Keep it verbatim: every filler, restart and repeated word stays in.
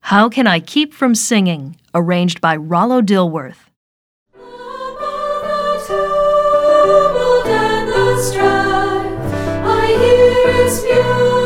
How Can I Keep From Singing? Arranged by Rollo Dilworth. Above the tumult and the strife, I hear its beauty.